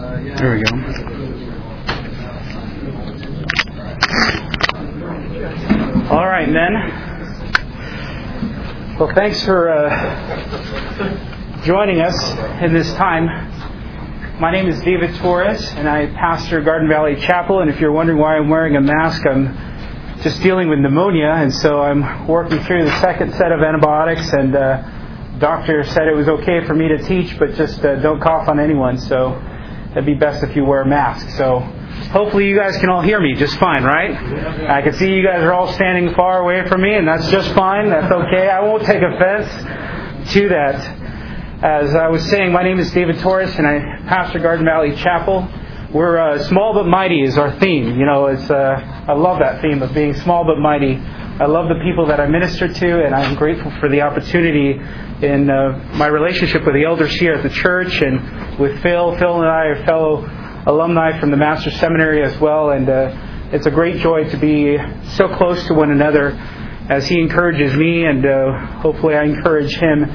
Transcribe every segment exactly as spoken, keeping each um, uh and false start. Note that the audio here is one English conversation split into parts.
There we go. All right, men. Well, thanks for uh, joining us in this time. My name is David Torres, and I pastor Garden Valley Chapel. And if you're wondering why I'm wearing a mask, I'm just dealing with pneumonia, and so I'm working through the second set of antibiotics. And uh, doctor said it was okay for me to teach, but just uh, don't cough on anyone. So it'd be best if you wear a mask. So hopefully you guys can all hear me just fine, right? I can see you guys are all standing far away from me, and that's just fine. That's okay. I won't take offense to that. As I was saying, my name is David Torres, and I pastor Garden Valley Chapel. We're uh, small but mighty is our theme. You know, it's uh, I love that theme of being small but mighty. I love the people that I minister to, and I'm grateful for the opportunity in uh, my relationship with the elders here at the church and with Phil. Phil and I are fellow alumni from the Master's Seminary as well, and uh, it's a great joy to be so close to one another as he encourages me, and uh, hopefully I encourage him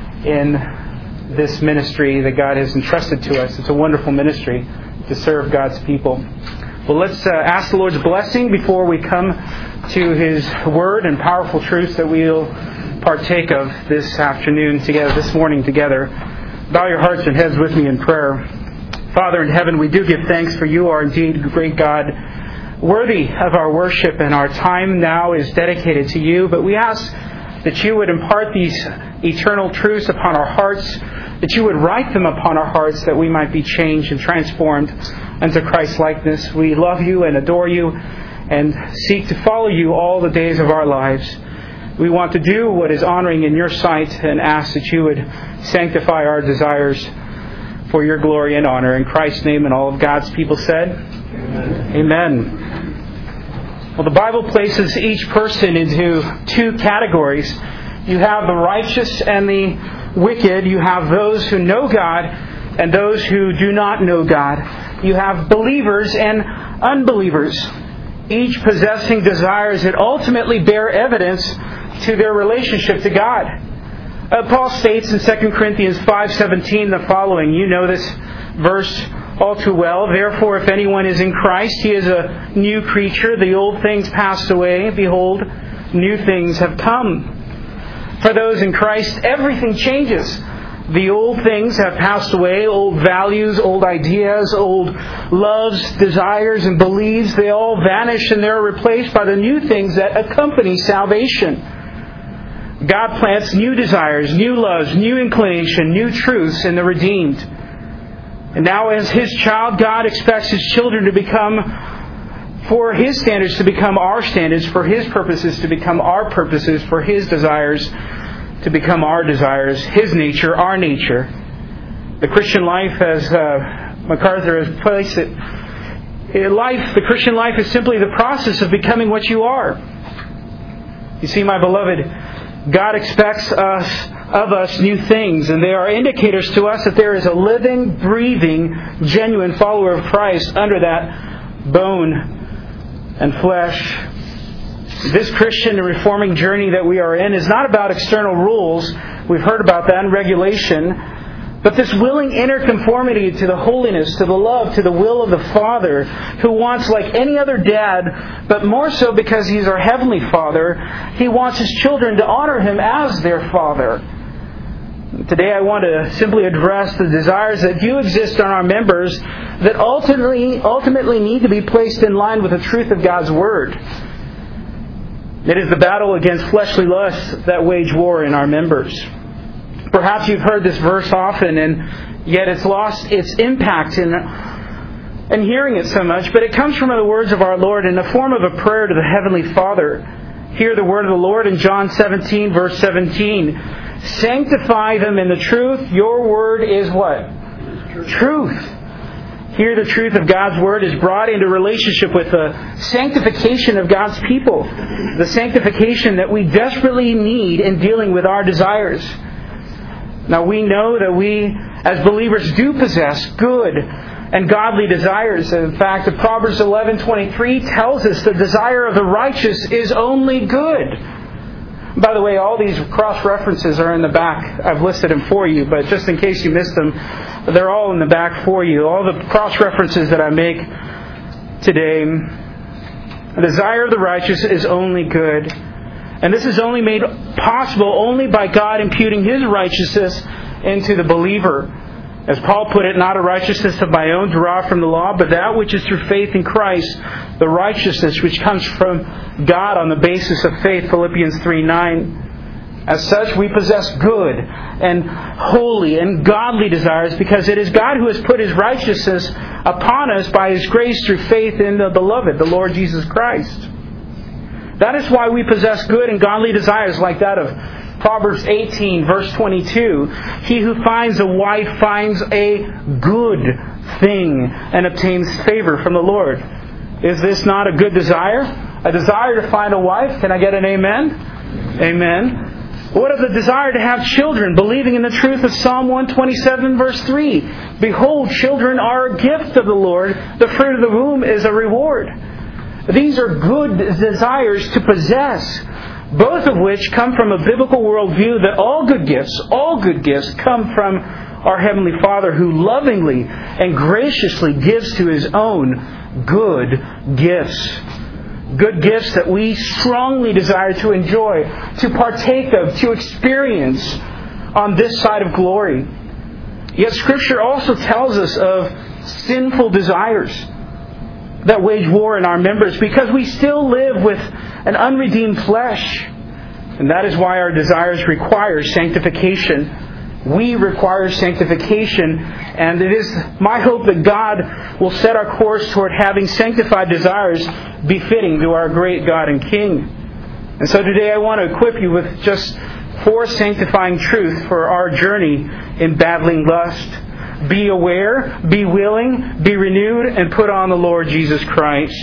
in this ministry that God has entrusted to us. It's a wonderful ministry to serve God's people. Well, let's uh, ask the Lord's blessing before we come to His Word and powerful truths that we'll partake of this afternoon together, this morning together. Bow your hearts and heads with me in prayer. Father in heaven, we do give thanks, for you are indeed great God, worthy of our worship, and our time now is dedicated to you. But we ask that you would impart these eternal truths upon our hearts, that you would write them upon our hearts, that we might be changed and transformed unto Christ's likeness. We love you and adore you and seek to follow you all the days of our lives. We want to do what is honoring in your sight, and ask that you would sanctify our desires for your glory and honor. In Christ's name, and all of God's people said, Amen. Amen. Well, the Bible places each person into two categories. You have the righteous and the wicked. You have those who know God and those who do not know God. You have believers and unbelievers, each possessing desires that ultimately bear evidence to their relationship to God. Uh, Paul states in Second Corinthians five seventeen the following. You know this verse all too well. Therefore, if anyone is in Christ, he is a new creature. The old things passed away. Behold, new things have come. For those in Christ, everything changes. The old things have passed away. Old values, old ideas, old loves, desires, and beliefs, they all vanish, and they're replaced by the new things that accompany salvation. God plants new desires, new loves, new inclination, new truths in the redeemed. And now as His child, God expects His children to become, for His standards to become our standards, for His purposes to become our purposes, for His desires to become our desires, His nature, our nature. The Christian life, as uh, MacArthur has placed it, life, the Christian life is simply the process of becoming what you are. You see, my beloved, God expects us of us new things, and they are indicators to us that there is a living, breathing, genuine follower of Christ under that bone and flesh. This Christian and reforming journey that we are in is not about external rules. We've heard about that in regulation. But this willing inner conformity to the holiness, to the love, to the will of the Father, who wants, like any other dad, but more so because He's our Heavenly Father, He wants His children to honor Him as their Father. Today I want to simply address the desires that do exist in our members that ultimately, ultimately need to be placed in line with the truth of God's Word. It is the battle against fleshly lusts that wage war in our members. Perhaps you've heard this verse often, and yet it's lost its impact in, in hearing it so much. But it comes from the words of our Lord in the form of a prayer to the Heavenly Father. Hear the word of the Lord in John seventeen, verse seventeen. Sanctify them in the truth. Your word is what? Truth. Here the truth of God's Word is brought into relationship with the sanctification of God's people. The sanctification that we desperately need in dealing with our desires. Now we know that we as believers do possess good and godly desires. In fact, Proverbs eleven twenty-three tells us the desire of the righteous is only good. By the way, all these cross-references are in the back. I've listed them for you, but just in case you missed them, They're all in the back for you. All the cross-references that I make today. The desire of the righteous is only good. And this is only made possible only by God imputing His righteousness into the believer. As Paul put it, not a righteousness of my own derived from the law, but that which is through faith in Christ, the righteousness which comes from God on the basis of faith, Philippians three nine. As such, we possess good and holy and godly desires because it is God who has put His righteousness upon us by His grace through faith in the Beloved, the Lord Jesus Christ. That is why we possess good and godly desires like that of Proverbs eighteen, verse twenty-two. He who finds a wife finds a good thing and obtains favor from the Lord. Is this not a good desire? A desire to find a wife? Can I get an amen? Amen. What of the desire to have children, believing in the truth of Psalm one twenty-seven, verse three? Behold, children are a gift of the Lord. The fruit of the womb is a reward. These are good desires to possess, both of which come from a biblical worldview that all good gifts, all good gifts come from our Heavenly Father who lovingly and graciously gives to His own good gifts. Good gifts that we strongly desire to enjoy, to partake of, to experience on this side of glory. Yet Scripture also tells us of sinful desires that wage war in our members because we still live with an unredeemed flesh. And that is why our desires require sanctification. We require sanctification, and it is my hope that God will set our course toward having sanctified desires befitting to our great God and King. And so today I want to equip you with just four sanctifying truths for our journey in battling lust. Be aware, be willing, be renewed, and put on the Lord Jesus Christ.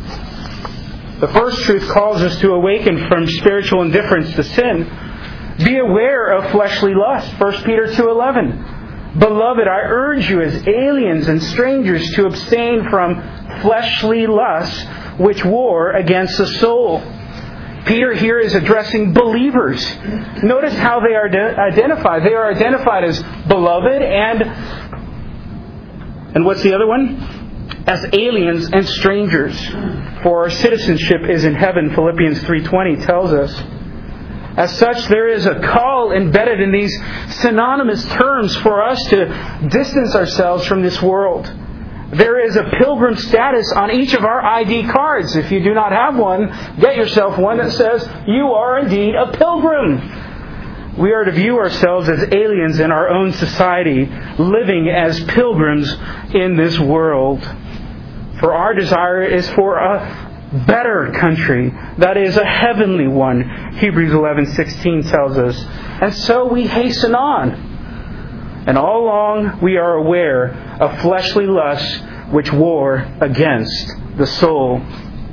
The first truth calls us to awaken from spiritual indifference to sin. Be aware of fleshly lust. First Peter two eleven. Beloved, I urge you as aliens and strangers to abstain from fleshly lusts which war against the soul. Peter here is addressing believers. Notice how they are de- identified. They are identified as beloved and, and what's the other one? As aliens and strangers. For our citizenship is in heaven, Philippians three twenty tells us. As such, there is a call embedded in these synonymous terms for us to distance ourselves from this world. There is a pilgrim status on each of our I D cards. If you do not have one, get yourself one that says, you are indeed a pilgrim. We are to view ourselves as aliens in our own society, living as pilgrims in this world. For our desire is for a better country, that is a heavenly one, Hebrews eleven sixteen tells us. And so we hasten on. And all along we are aware of fleshly lusts which war against the soul.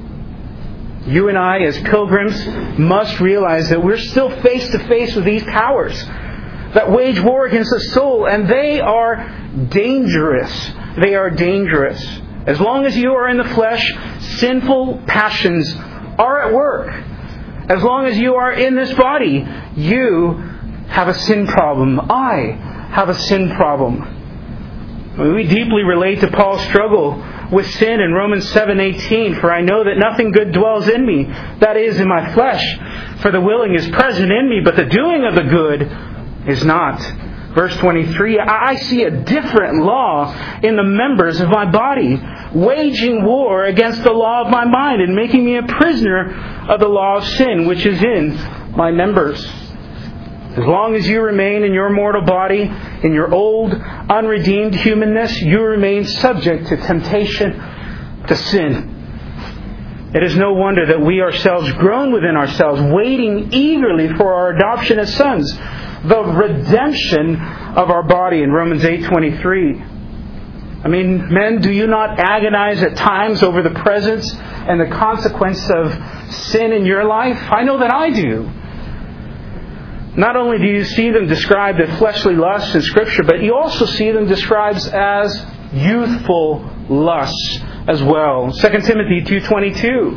You and I as pilgrims must realize that we're still face to face with these powers that wage war against the soul, and they are dangerous. They are dangerous. As long as you are in the flesh, sinful passions are at work. As long as you are in this body, you have a sin problem. I have a sin problem. We deeply relate to Paul's struggle with sin in Romans seven eighteen. For I know that nothing good dwells in me, that is, in my flesh. For the willing is present in me, but the doing of the good is not. Verse twenty-three, I see a different law in the members of my body, waging war against the law of my mind and making me a prisoner of the law of sin which is in my members. As long as you remain in your mortal body, in your old, unredeemed humanness, you remain subject to temptation, to sin. It is no wonder that we ourselves groan within ourselves, waiting eagerly for our adoption as sons, the redemption of our body in Romans eight twenty-three. I mean, men, do you not agonize at times over the presence and the consequence of sin in your life? I know that I do. Not only do you see them described as fleshly lusts in Scripture, but you also see them described as youthful lusts as well. Second Timothy two twenty-two.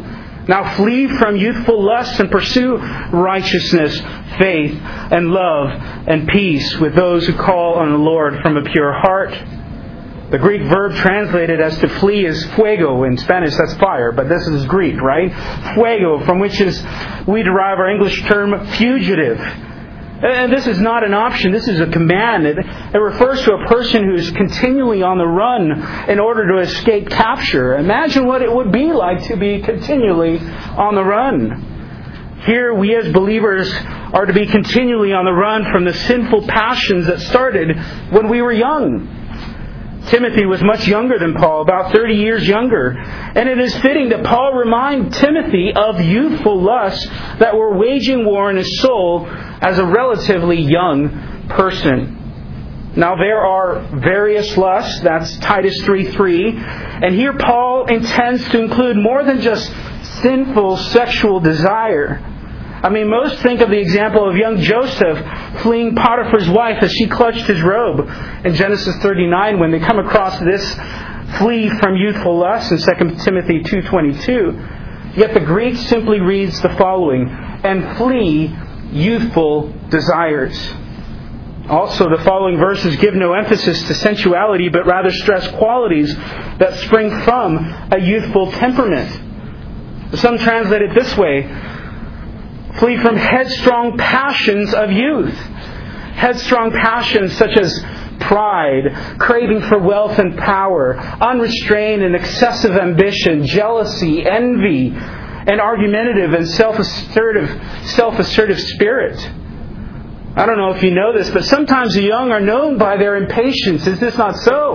Now flee from youthful lusts and pursue righteousness, faith, and love, and peace with those who call on the Lord from a pure heart. The Greek verb translated as to flee is fuego. In Spanish, that's fire, but this is Greek, right? Fuego, from which is we derive our English term fugitive. And this is not an option, this is a command. It, it refers to a person who is continually on the run in order to escape capture. Imagine what it would be like to be continually on the run. Here we as believers are to be continually on the run from the sinful passions that started when we were young. Timothy was much younger than Paul, about thirty years younger. And it is fitting that Paul remind Timothy of youthful lusts that were waging war in his soul as a relatively young person. Now there are various lusts, that's Titus three three. And here Paul intends to include more than just sinful sexual desire. I mean, most think of the example of young Joseph fleeing Potiphar's wife as she clutched his robe in Genesis thirty-nine when they come across this flee from youthful lust in Second Timothy two twenty-two. Yet the Greek simply reads the following, and flee youthful desires. Also, the following verses give no emphasis to sensuality, but rather stress qualities that spring from a youthful temperament. Some translate it this way, flee from headstrong passions of youth. Headstrong passions such as pride, craving for wealth and power, unrestrained and excessive ambition, jealousy, envy, an argumentative and self-assertive, self-assertive spirit. I don't know if you know this, but sometimes the young are known by their impatience. Is this not so?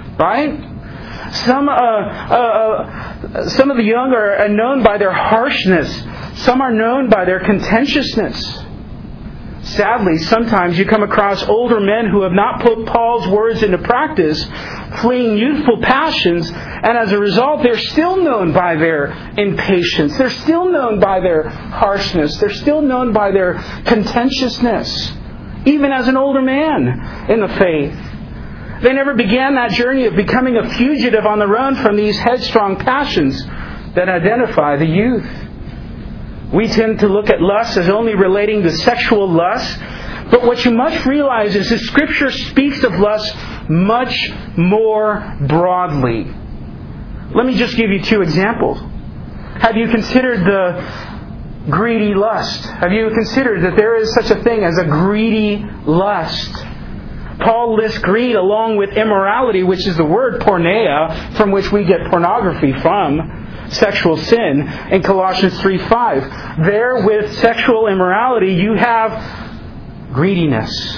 Right? Some, uh, uh, uh, some of the young are known by their harshness. Some are known by their contentiousness. Sadly, sometimes you come across older men who have not put Paul's words into practice, fleeing youthful passions, and as a result, they're still known by their impatience. They're still known by their harshness. They're still known by their contentiousness, even as an older man in the faith. They never began that journey of becoming a fugitive on the run from these headstrong passions that identify the youth. We tend to look at lust as only relating to sexual lust. But what you must realize is that Scripture speaks of lust much more broadly. Let me just give you two examples. Have you considered the greedy lust? Have you considered that there is such a thing as a greedy lust? Paul lists greed along with immorality, which is the word porneia, from which we get pornography from. Sexual sin in Colossians three five. There with sexual immorality you have greediness.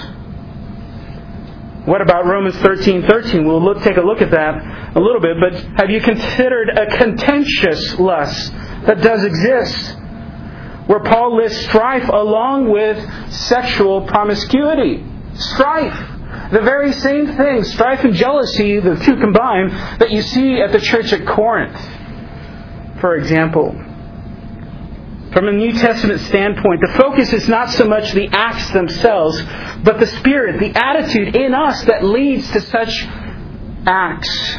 What about Romans thirteen thirteen? We'll look, take a look at that a little bit, but have you considered a contentious lust that does exist? Where Paul lists strife along with sexual promiscuity. Strife. The very same thing, strife and jealousy, the two combined, that you see at the church at Corinth. For example, from a New Testament standpoint, the focus is not so much the acts themselves, but the spirit, the attitude in us that leads to such acts.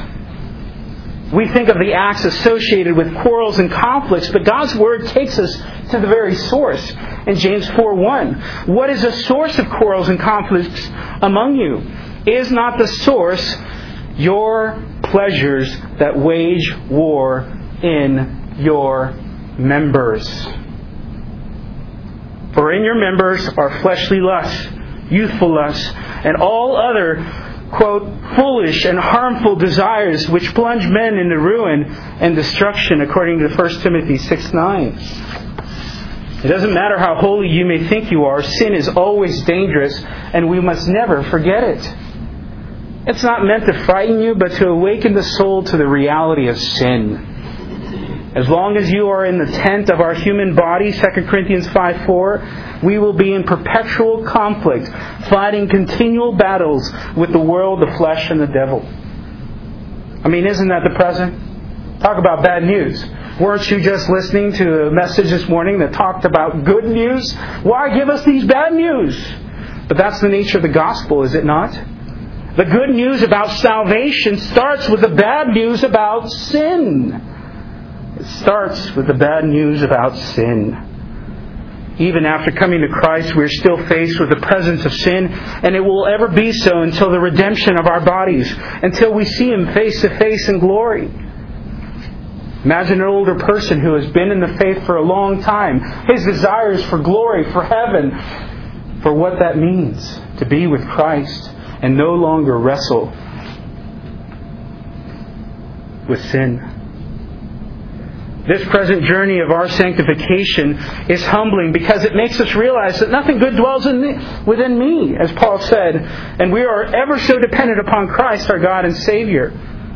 We think of the acts associated with quarrels and conflicts, but God's Word takes us to the very source in James four one. What is the source of quarrels and conflicts among you? Is not the source your pleasures that wage war in your members? For in your members are fleshly lusts, youthful lusts, and all other, quote, foolish and harmful desires which plunge men into ruin and destruction, according to First Timothy six nine. It doesn't matter how holy you may think you are, sin is always dangerous, and we must never forget it. It's not meant to frighten you, but to awaken the soul to the reality of sin. As long as you are in the tent of our human body, Second Corinthians five four, we will be in perpetual conflict, fighting continual battles with the world, the flesh, and the devil. I mean, isn't that the present? Talk about bad news. Weren't you just listening to a message this morning that talked about good news? Why give us these bad news? But that's the nature of the gospel, is it not? The good news about salvation starts with the bad news about sin. It starts with the bad news about sin. Even after coming to Christ, we are still faced with the presence of sin, and it will ever be so until the redemption of our bodies, until we see Him face to face in glory. Imagine an older person who has been in the faith for a long time. His desire is for glory, for heaven, for what that means to be with Christ and no longer wrestle with sin. This present journey of our sanctification is humbling because it makes us realize that nothing good dwells in me, within me, as Paul said, and we are ever so dependent upon Christ, our God and Savior.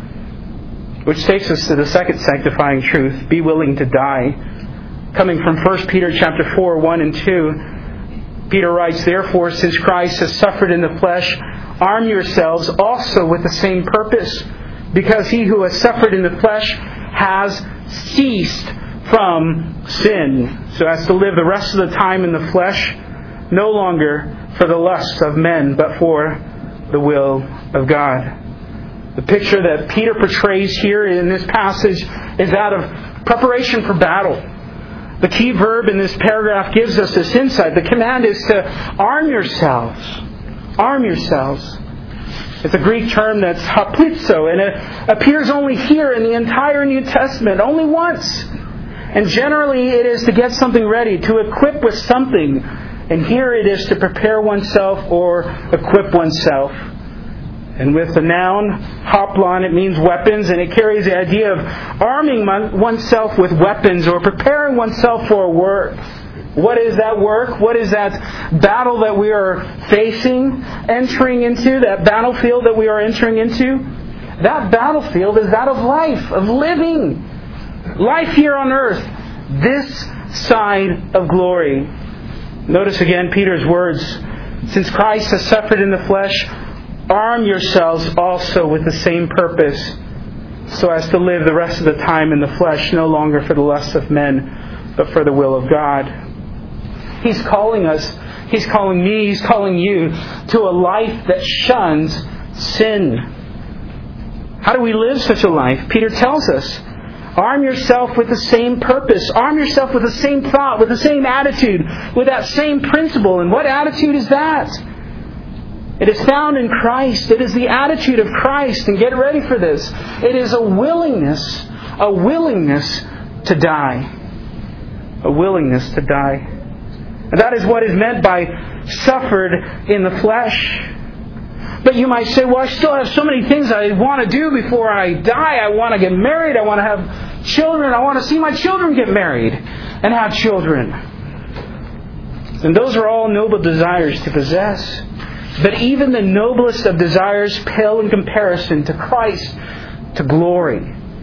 Which takes us to the second sanctifying truth: be willing to die. Coming from First Peter chapter four, one and two, Peter writes, "Therefore, since Christ has suffered in the flesh, arm yourselves also with the same purpose, because he who has suffered in the flesh has ceased from sin, so as to live the rest of the time in the flesh, no longer for the lusts of men, but for the will of God." The picture that Peter portrays here in this passage is that of preparation for battle. The key verb in this paragraph gives us this insight. The command is to arm yourselves. Arm yourselves. It's a Greek term that's haplizo, and it appears only here in the entire New Testament, only once. And generally it is to get something ready, to equip with something. And here it is to prepare oneself or equip oneself. And with the noun hoplon, it means weapons, and it carries the idea of arming oneself with weapons or preparing oneself for a work. What is that work? What is that battle that we are facing, entering into, that battlefield that we are entering into? That battlefield is that of life, of living. Life here on earth, this side of glory. Notice again Peter's words, "Since Christ has suffered in the flesh, arm yourselves also with the same purpose, so as to live the rest of the time in the flesh, no longer for the lusts of men, but for the will of God." He's calling us, He's calling me, He's calling you to a life that shuns sin. How do we live such a life? Peter tells us, arm yourself with the same purpose. Arm yourself with the same thought, with the same attitude, with that same principle. And what attitude is that? It is found in Christ. It is the attitude of Christ. And get ready for this. It is a willingness, a willingness to die. A willingness to die. And that is what is meant by suffered in the flesh. But you might say, well, I still have so many things I want to do before I die. I want to get married. I want to have children. I want to see my children get married and have children. And those are all noble desires to possess. But even the noblest of desires pale in comparison to Christ, to glory.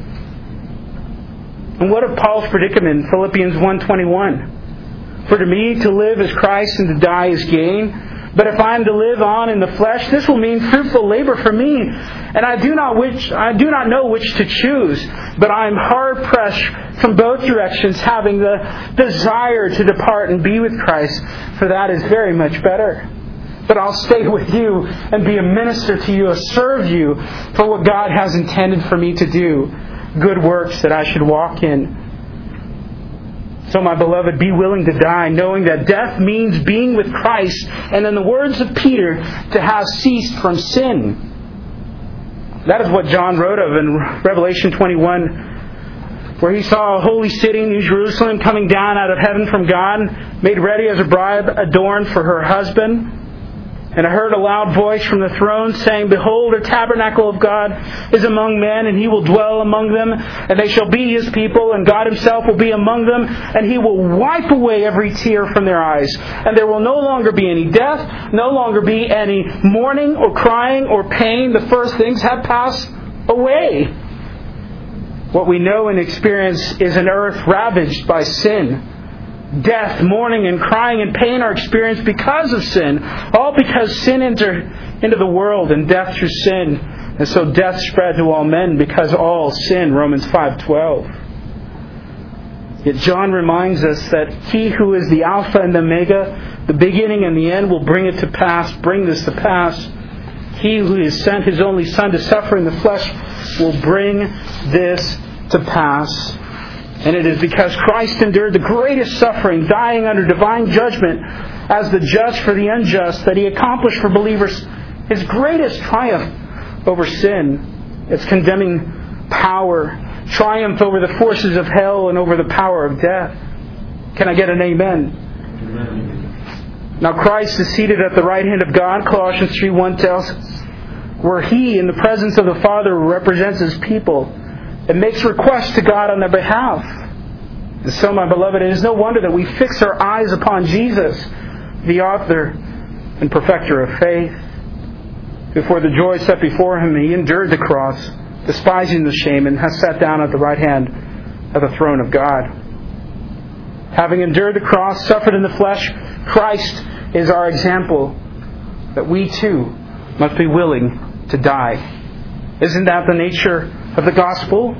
And what of Paul's predicament in Philippians one twenty-one? "For to me to live is Christ and to die is gain. But if I am to live on in the flesh, this will mean fruitful labor for me. And I do not which I do not know which to choose. But I am hard pressed from both directions, having the desire to depart and be with Christ, for that is very much better. But I'll stay with you and be a minister to you, a serve you for what God has intended for me to do, good works that I should walk in." So, my beloved, be willing to die, knowing that death means being with Christ, and in the words of Peter, to have ceased from sin. That is what John wrote of in Revelation twenty-one, where he saw a holy city, New Jerusalem, coming down out of heaven from God, made ready as a bride adorned for her husband. And I heard a loud voice from the throne saying, "Behold, the tabernacle of God is among men, and He will dwell among them, and they shall be His people, and God Himself will be among them, and He will wipe away every tear from their eyes. And there will no longer be any death, no longer be any mourning or crying or pain. The first things have passed away." What we know and experience is an earth ravaged by sin. Death, mourning, and crying and pain are experienced because of sin. All because sin entered into the world, and death through sin. And so death spread to all men because all sin, Romans five twelve. Yet John reminds us that He who is the Alpha and the Omega, the beginning and the end, will bring it to pass, bring this to pass. He who has sent His only Son to suffer in the flesh will bring this to pass. And it is because Christ endured the greatest suffering, dying under divine judgment as the just for the unjust, that He accomplished for believers His greatest triumph over sin, its condemning power, triumph over the forces of hell and over the power of death. Can I get an amen? Amen. Now Christ is seated at the right hand of God, Colossians three one tells us, where He, in the presence of the Father, represents His people and makes requests to God on their behalf. And so, my beloved, it is no wonder that we fix our eyes upon Jesus, the author and perfecter of faith. Before the joy set before Him, He endured the cross, despising the shame, and has sat down at the right hand of the throne of God. Having endured the cross, suffered in the flesh, Christ is our example that we too must be willing to die. Isn't that the nature of the gospel?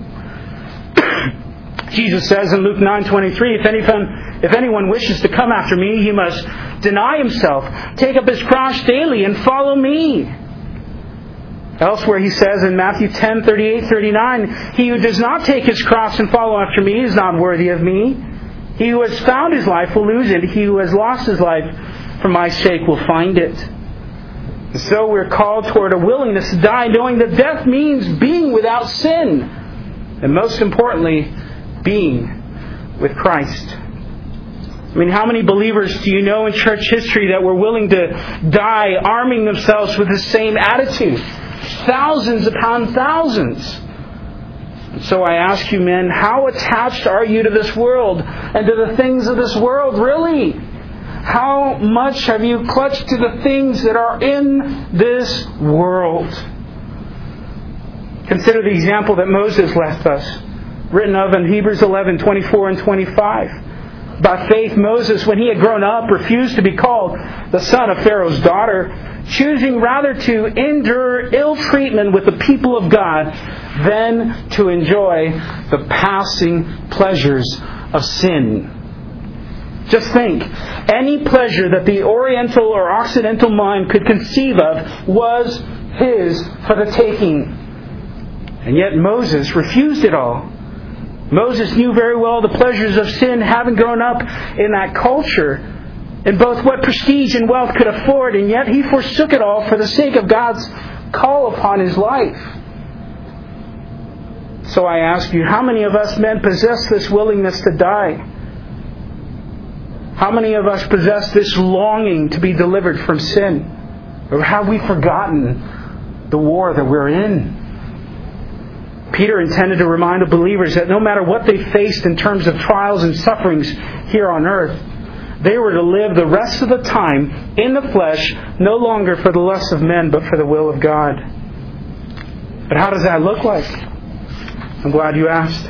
Jesus says in Luke nine twenty-three, if anyone, if anyone wishes to come after me, he must deny himself, take up his cross daily, and follow me. Elsewhere He says in Matthew ten thirty-eight thirty-nine, he who does not take his cross and follow after me is not worthy of me. He who has found his life will lose it. He who has lost his life for my sake will find it. And so we're called toward a willingness to die, knowing that death means being without sin. And most importantly, being with Christ. I mean, how many believers do you know in church history that were willing to die arming themselves with the same attitude? Thousands upon thousands. And so I ask you, men, how attached are you to this world and to the things of this world, really? How much have you clutched to the things that are in this world? Consider the example that Moses left us, written of in Hebrews eleven twenty-four and twenty-five. By faith, Moses, when he had grown up, refused to be called the son of Pharaoh's daughter, choosing rather to endure ill treatment with the people of God than to enjoy the passing pleasures of sin. Just think, any pleasure that the Oriental or Occidental mind could conceive of was his for the taking. And yet Moses refused it all. Moses knew very well the pleasures of sin, having grown up in that culture, and both what prestige and wealth could afford, and yet he forsook it all for the sake of God's call upon his life. So I ask you, how many of us men possess this willingness to die? How many of us possess this longing to be delivered from sin? Or have we forgotten the war that we're in? Peter intended to remind the believers that no matter what they faced in terms of trials and sufferings here on earth, they were to live the rest of the time in the flesh, no longer for the lusts of men, but for the will of God. But how does that look like? I'm glad you asked.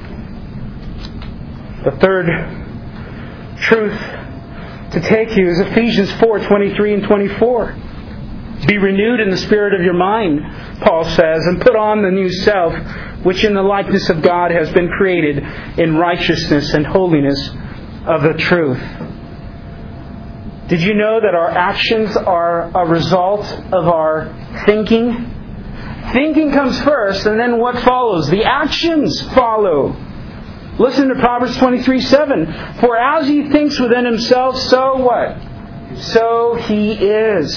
The third truth to take you is Ephesians four twenty-three and twenty-four. Be renewed in the spirit of your mind, Paul says, and put on the new self, which in the likeness of God has been created in righteousness and holiness of the truth. Did you know that our actions are a result of our thinking? Thinking comes first, and then what follows? The actions follow. Listen to Proverbs twenty-three seven. For as he thinks within himself, so what? So he is.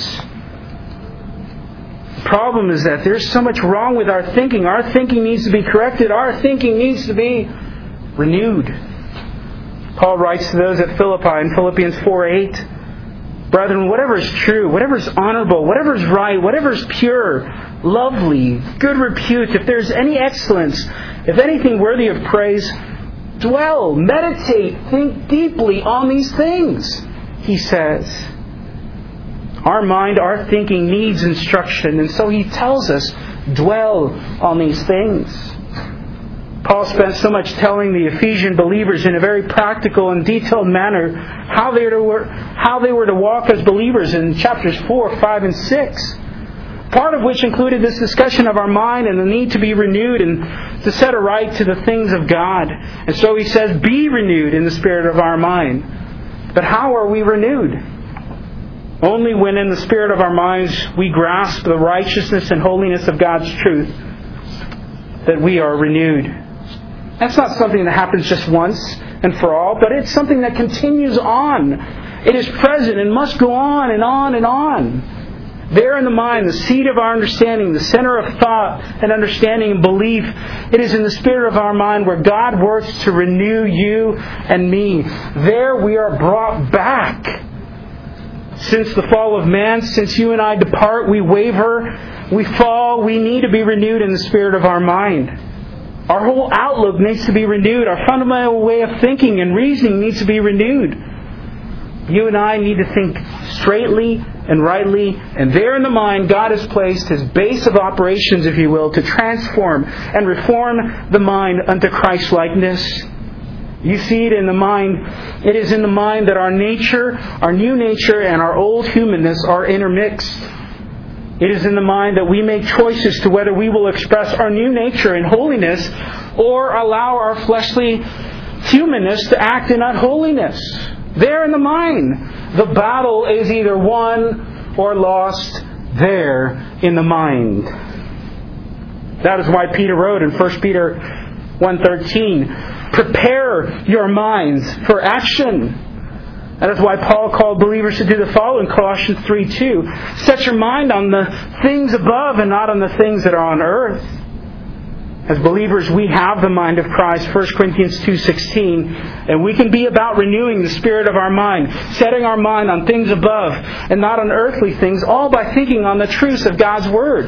The problem is that there's so much wrong with our thinking. Our thinking needs to be corrected. Our thinking needs to be renewed. Paul writes to those at Philippi in Philippians four eight. Brethren, whatever is true, whatever is honorable, whatever is right, whatever is pure, lovely, good repute, if there's any excellence, if anything worthy of praise, dwell, meditate, think deeply on these things, he says. Our mind, our thinking needs instruction, and so he tells us, dwell on these things. Paul spent so much telling the Ephesian believers in a very practical and detailed manner how they were to, how they were to walk as believers in chapters four, five, and six. Part of which included this discussion of our mind and the need to be renewed and to set aright to the things of God. And so he says, be renewed in the spirit of our mind. But how are we renewed? Only when in the spirit of our minds we grasp the righteousness and holiness of God's truth that we are renewed. That's not something that happens just once and for all, but it's something that continues on. It is present and must go on and on and on. There in the mind, the seat of our understanding, the center of thought and understanding and belief, it is in the spirit of our mind where God works to renew you and me. There we are brought back. Since the fall of man, since you and I depart, we waver, we fall, we need to be renewed in the spirit of our mind. Our whole outlook needs to be renewed. Our fundamental way of thinking and reasoning needs to be renewed. You and I need to think straightly and rightly. And there in the mind, God has placed His base of operations, if you will, to transform and reform the mind unto Christ-likeness. You see it in the mind. It is in the mind that our nature, our new nature, and our old humanness are intermixed. It is in the mind that we make choices to whether we will express our new nature in holiness or allow our fleshly humanness to act in unholiness. There in the mind. The battle is either won or lost there in the mind. That is why Peter wrote in First Peter one thirteen, prepare your minds for action. That is why Paul called believers to do the following, Colossians three two. Set your mind on the things above and not on the things that are on earth. As believers, we have the mind of Christ, First Corinthians two sixteen, and we can be about renewing the spirit of our mind, setting our mind on things above and not on earthly things, all by thinking on the truths of God's Word.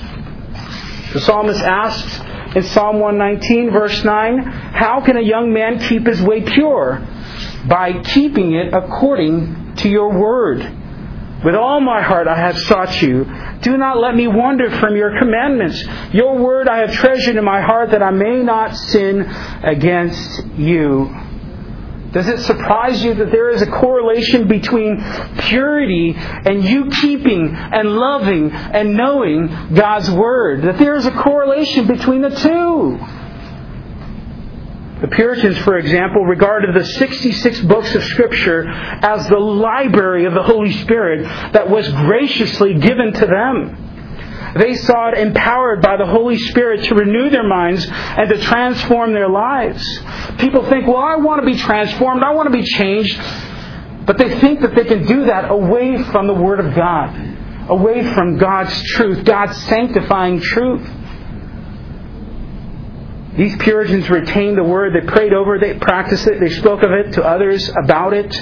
The psalmist asks in Psalm one nineteen, verse nine, how can a young man keep his way pure? By keeping it according to your word. With all my heart I have sought you. Do not let me wander from your commandments. Your word I have treasured in my heart that I may not sin against you. Does it surprise you that there is a correlation between purity and you keeping and loving and knowing God's Word? That there is a correlation between the two. The Puritans, for example, regarded the sixty-six books of Scripture as the library of the Holy Spirit that was graciously given to them. They saw it empowered by the Holy Spirit to renew their minds and to transform their lives. People think, well, I want to be transformed, I want to be changed. But they think that they can do that away from the Word of God, away from God's truth, God's sanctifying truth. These Puritans retained the Word, they prayed over it, they practiced it, they spoke of it to others about it.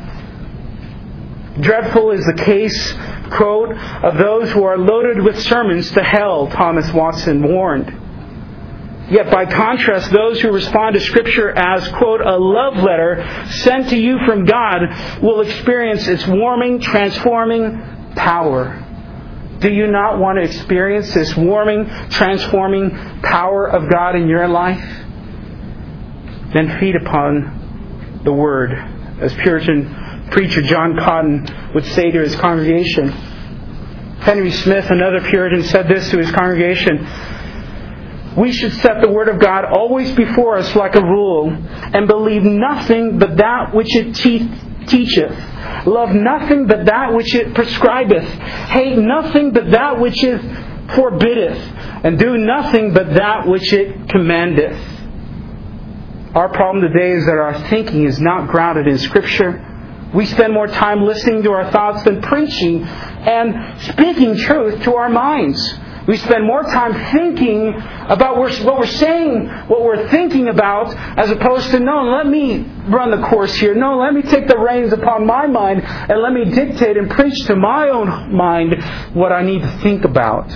Dreadful is the case, quote, of those who are loaded with sermons to hell, Thomas Watson warned. Yet by contrast, those who respond to Scripture as, quote, a love letter sent to you from God will experience its warming, transforming power. Do you not want to experience this warming, transforming power of God in your life? Then feed upon the Word. As Puritan preacher John Cotton would say to his congregation. Henry Smith, another Puritan, said this to his congregation. We should set the Word of God always before us like a rule, and believe nothing but that which it te- teacheth. Love nothing but that which it prescribeth. Hate nothing but that which it forbiddeth. And do nothing but that which it commandeth. Our problem today is that our thinking is not grounded in Scripture. We spend more time listening to our thoughts than preaching and speaking truth to our minds. We spend more time thinking about what we're saying, what we're thinking about, as opposed to, no, let me run the course here. No, let me take the reins upon my mind and let me dictate and preach to my own mind what I need to think about.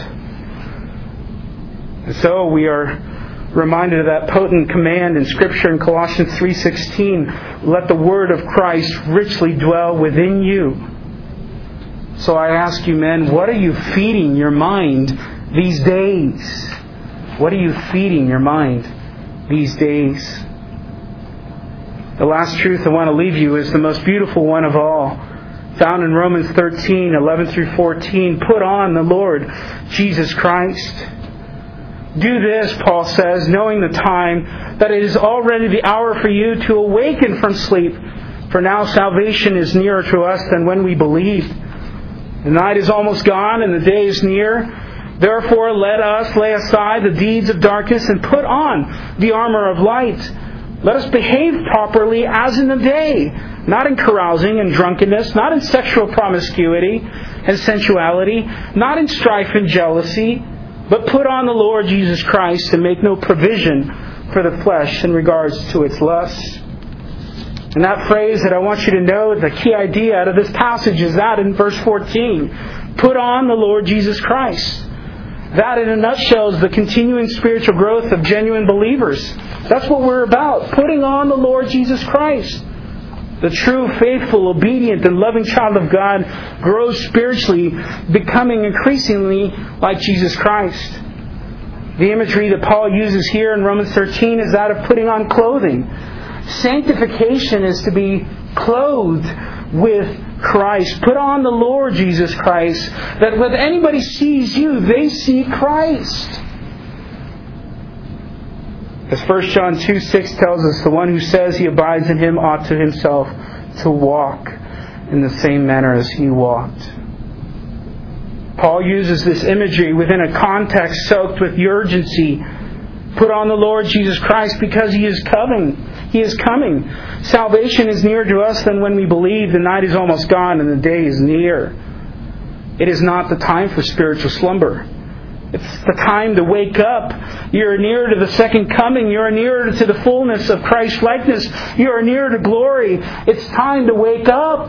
And so we are reminded of that potent command in Scripture in Colossians three sixteen, let the Word of Christ richly dwell within you. So I ask you, men, what are you feeding your mind these days? What are you feeding your mind these days? The last truth I want to leave you is the most beautiful one of all, found in Romans thirteen, eleven through fourteen. Put on the Lord Jesus Christ. Do this, Paul says, knowing the time, that it is already the hour for you to awaken from sleep. For now salvation is nearer to us than when we believed. The night is almost gone and the day is near. Therefore, let us lay aside the deeds of darkness and put on the armor of light. Let us behave properly as in the day, not in carousing and drunkenness, not in sexual promiscuity and sensuality, not in strife and jealousy, but put on the Lord Jesus Christ and make no provision for the flesh in regards to its lusts. And that phrase that I want you to know, the key idea out of this passage is that in verse fourteen. Put on the Lord Jesus Christ. That in a nutshell is the continuing spiritual growth of genuine believers. That's what we're about. Putting on the Lord Jesus Christ. The true, faithful, obedient, and loving child of God grows spiritually, becoming increasingly like Jesus Christ. The imagery that Paul uses here in Romans thirteen is that of putting on clothing. Sanctification is to be clothed with Christ. Put on the Lord Jesus Christ, that when anybody sees you, they see Christ. As First John two six tells us, the one who says he abides in Him ought to himself to walk in the same manner as He walked. Paul uses this imagery within a context soaked with urgency. Put on the Lord Jesus Christ because He is coming. He is coming. Salvation is nearer to us than when we believe. The night is almost gone and the day is near. It is not the time for spiritual slumber. It's the time to wake up. You're nearer to the second coming. You're nearer to the fullness of Christ's likeness. You're nearer to glory. It's time to wake up.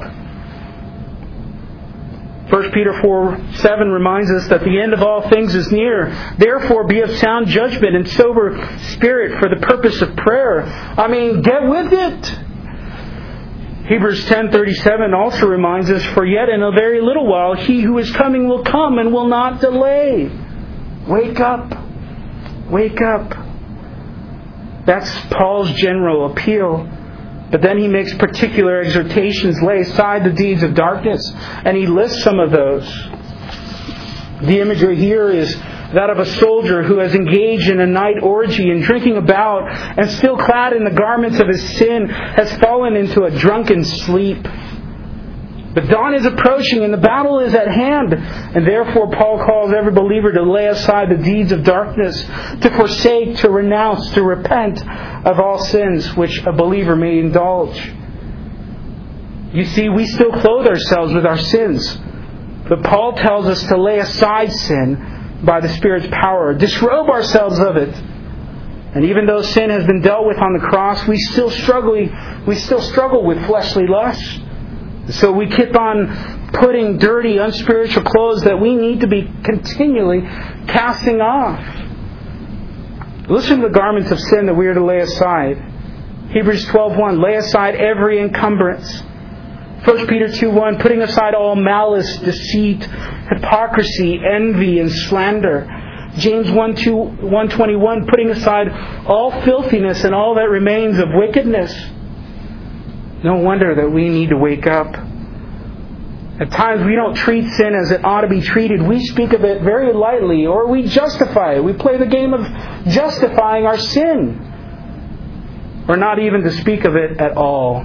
First Peter four seven reminds us that the end of all things is near. Therefore be of sound judgment and sober spirit for the purpose of prayer. I mean, get with it. Hebrews ten thirty-seven also reminds us, for yet in a very little while He who is coming will come and will not delay. Wake up. Wake up. That's Paul's general appeal. But then he makes particular exhortations, lay aside the deeds of darkness, and he lists some of those. The imagery here is that of a soldier who has engaged in a night orgy and drinking about, and still clad in the garments of his sin, has fallen into a drunken sleep. But dawn is approaching and the battle is at hand. And therefore Paul calls every believer to lay aside the deeds of darkness, to forsake, to renounce, to repent of all sins which a believer may indulge. You see, we still clothe ourselves with our sins. But Paul tells us to lay aside sin by the Spirit's power, disrobe ourselves of it. And even though sin has been dealt with on the cross, we still struggle, we still struggle with fleshly lusts. So we keep on putting dirty, unspiritual clothes that we need to be continually casting off. Listen to the garments of sin that we are to lay aside. Hebrews twelve one, lay aside every encumbrance. First Peter two one, putting aside all malice, deceit, hypocrisy, envy, and slander. James one twenty-one, putting aside all filthiness and all that remains of wickedness. No wonder that we need to wake up. At times we don't treat sin as it ought to be treated. We speak of it very lightly, or we justify it. We play the game of justifying our sin, or not even to speak of it at all.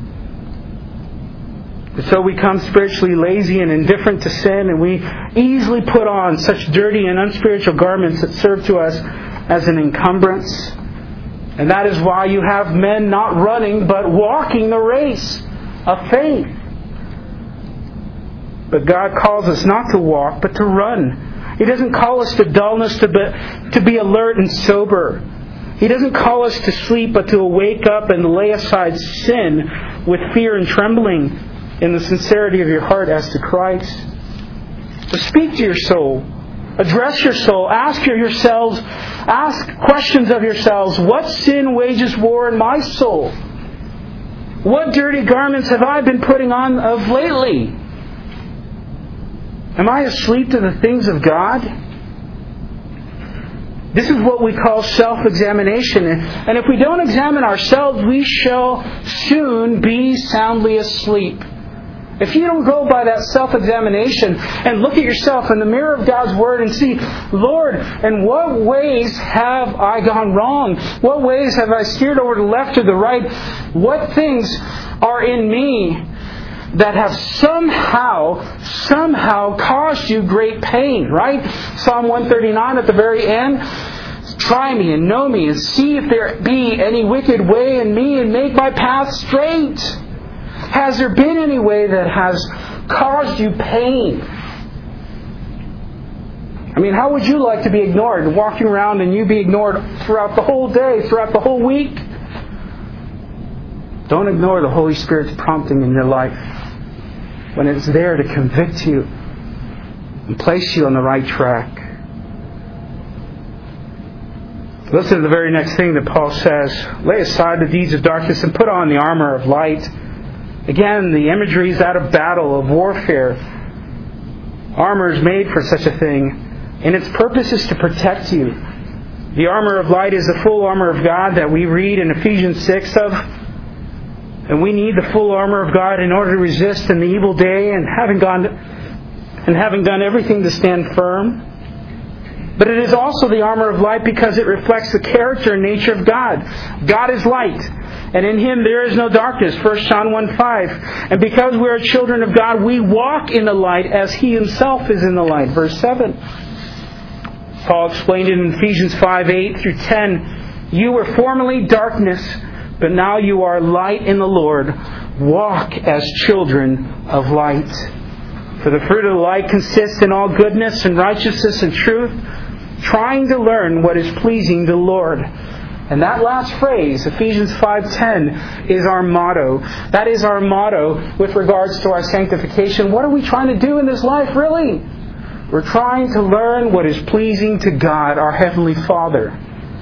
And so we become spiritually lazy and indifferent to sin, and we easily put on such dirty and unspiritual garments that serve to us as an encumbrance. And that is why you have men not running, but walking the race of faith. But God calls us not to walk, but to run. He doesn't call us to dullness, to be, to be alert and sober. He doesn't call us to sleep, but to wake up and lay aside sin with fear and trembling in the sincerity of your heart as to Christ. So speak to your soul. Address your soul. Ask yourselves, ask questions of yourselves. What sin wages war in my soul? What dirty garments have I been putting on of lately? Am I asleep to the things of God? This is what we call self-examination. And if we don't examine ourselves, we shall soon be soundly asleep. If you don't go by that self-examination and look at yourself in the mirror of God's Word and see, Lord, in what ways have I gone wrong? What ways have I steered over to the left or the right? What things are in me that have somehow, somehow caused you great pain, right? Psalm one thirty-nine at the very end. Try me and know me and see if there be any wicked way in me and make my path straight. Has there been any way that has caused you pain? I mean, how would you like to be ignored, walking around and you be ignored throughout the whole day, throughout the whole week? Don't ignore the Holy Spirit's prompting in your life when it's there to convict you and place you on the right track. Listen to the very next thing that Paul says. Lay aside the deeds of darkness and put on the armor of light. Again, the imagery is out of battle, of warfare. Armor is made for such a thing. And its purpose is to protect you. The armor of light is the full armor of God that we read in Ephesians six of. And we need the full armor of God in order to resist in the evil day and having gone and having done everything to stand firm. But it is also the armor of light because it reflects the character and nature of God. God is light, and in Him there is no darkness. First John one five. And because we are children of God, we walk in the light as He Himself is in the light. Verse seven. Paul explained it in Ephesians five eight through ten. You were formerly darkness, but now you are light in the Lord. Walk as children of light. For the fruit of the light consists in all goodness and righteousness and truth, trying to learn what is pleasing to the Lord. And that last phrase, Ephesians five ten, is our motto. That is our motto with regards to our sanctification. What are we trying to do in this life, really? We're trying to learn what is pleasing to God, our Heavenly Father.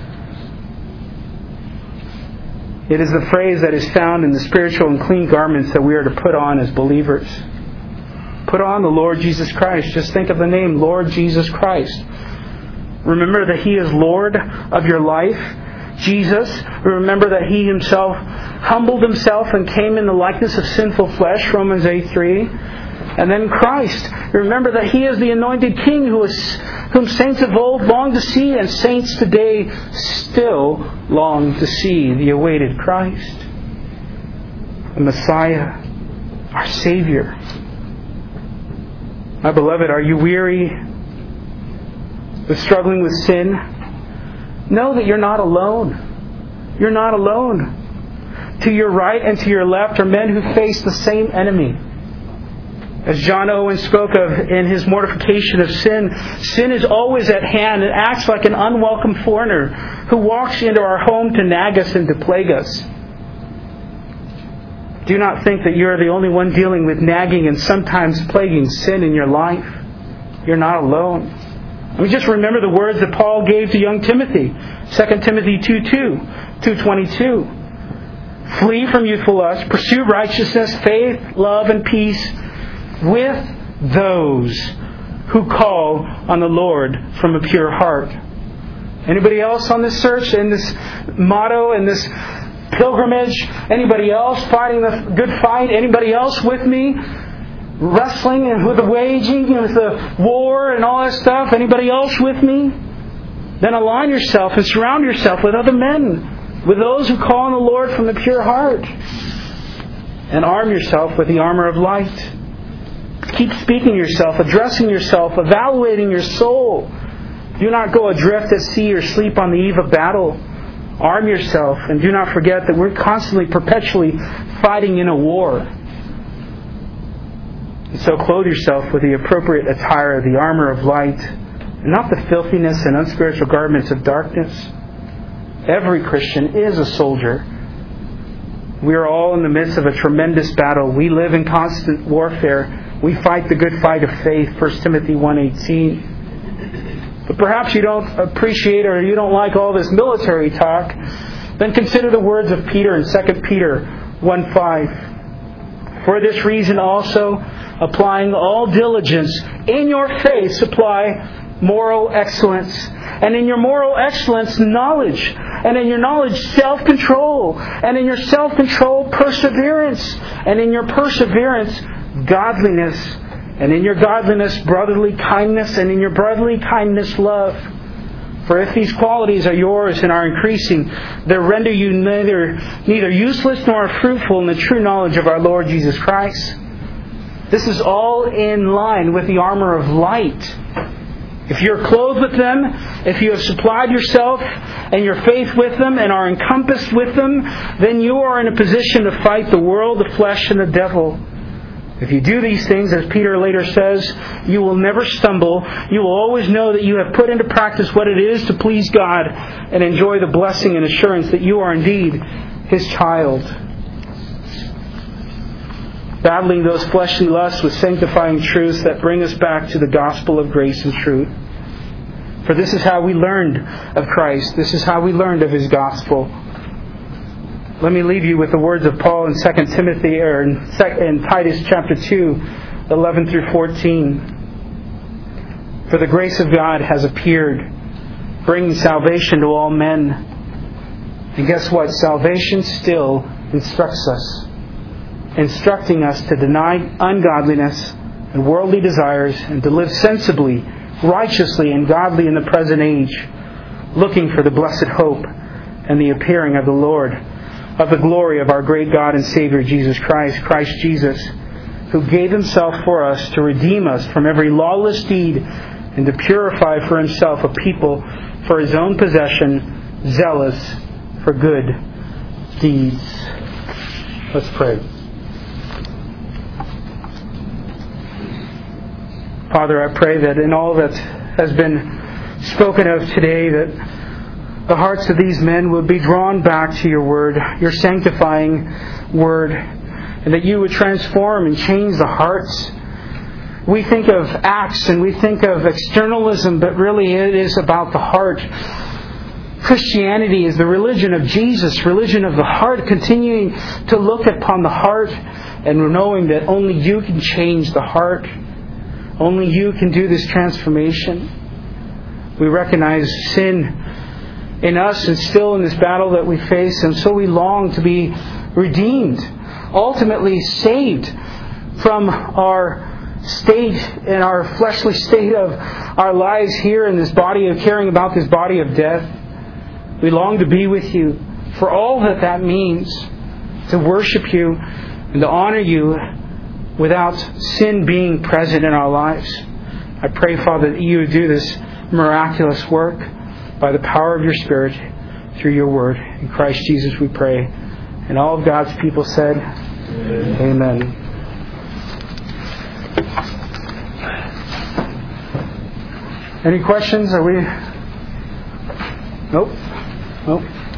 It is the phrase that is found in the spiritual and clean garments that we are to put on as believers. Put on the Lord Jesus Christ. Just think of the name, Lord Jesus Christ. Remember that He is Lord of your life. Jesus, remember that He Himself humbled Himself and came in the likeness of sinful flesh, Romans eight three. And then Christ, remember that He is the anointed King who is, whom saints of old longed to see, and saints today still long to see the awaited Christ, the Messiah, our Savior. My beloved, are you weary with struggling with sin? Know that you're not alone. You're not alone. To your right and to your left are men who face the same enemy. As John Owen spoke of in his mortification of sin, sin is always at hand and acts like an unwelcome foreigner who walks into our home to nag us and to plague us. Do not think that you are the only one dealing with nagging and sometimes plaguing sin in your life. You're not alone. I mean, just remember the words that Paul gave to young Timothy. Second Timothy two two, two twenty-two. Flee from youthful lust, pursue righteousness, faith, love, and peace with those who call on the Lord from a pure heart. Anybody else on this search, in this motto, in this pilgrimage? Anybody else fighting the good fight? Anybody else with me? Wrestling and with the waging and with the war and all that stuff? Anybody else with me? Then align yourself and surround yourself with other men, with those who call on the Lord from a pure heart. And arm yourself with the armor of light. Keep speaking yourself, addressing yourself, evaluating your soul. Do not go adrift at sea or sleep on the eve of battle. Arm yourself, and do not forget that we're constantly, perpetually fighting in a war. And so clothe yourself with the appropriate attire, the armor of light, and not the filthiness and unspiritual garments of darkness. Every Christian is a soldier. We are all in the midst of a tremendous battle. We live in constant warfare. We fight the good fight of faith, First Timothy one eighteen. But perhaps you don't appreciate or you don't like all this military talk. Then consider the words of Peter in Second Peter one five. For this reason also, applying all diligence, in your faith supply moral excellence. And in your moral excellence, knowledge. And in your knowledge, self-control. And in your self-control, perseverance. And in your perseverance, godliness. And in your godliness, brotherly kindness. And in your brotherly kindness, love. For if these qualities are yours and are increasing, they render you neither, neither useless nor fruitful in the true knowledge of our Lord Jesus Christ. This is all in line with the armor of light. If you're clothed with them, if you have supplied yourself and your faith with them and are encompassed with them, then you are in a position to fight the world, the flesh, and the devil. If you do these things, as Peter later says, you will never stumble. You will always know that you have put into practice what it is to please God and enjoy the blessing and assurance that you are indeed His child. Battling those fleshly lusts with sanctifying truths that bring us back to the gospel of grace and truth. For this is how we learned of Christ. This is how we learned of His gospel. Let me leave you with the words of Paul in Second Timothy or in, in Titus chapter two, eleven through fourteen. For the grace of God has appeared, bringing salvation to all men. And guess what? Salvation still instructs us. Instructing us to deny ungodliness and worldly desires and to live sensibly, righteously, and godly in the present age, looking for the blessed hope and the appearing of the Lord, of the glory of our great God and Savior Jesus Christ, Christ Jesus, who gave Himself for us to redeem us from every lawless deed and to purify for Himself a people for His own possession, zealous for good deeds. Let's pray. Father, I pray that in all that has been spoken of today, that the hearts of these men would be drawn back to your Word, your sanctifying Word, and that you would transform and change the hearts. We think of acts and we think of externalism, but really it is about the heart. Christianity is the religion of Jesus, religion of the heart, continuing to look upon the heart and knowing that only you can change the heart. Only you can do this transformation. We recognize sin in us and still in this battle that we face, and so we long to be redeemed, ultimately saved from our state and our fleshly state of our lives here in this body of caring about this body of death. We long to be with you for all that that means, to worship you and to honor you without sin being present in our lives. I pray, Father, that you would do this miraculous work by the power of your Spirit through your Word. In Christ Jesus we pray. And all of God's people said, Amen. Amen. Any questions? Are we... Nope. Nope.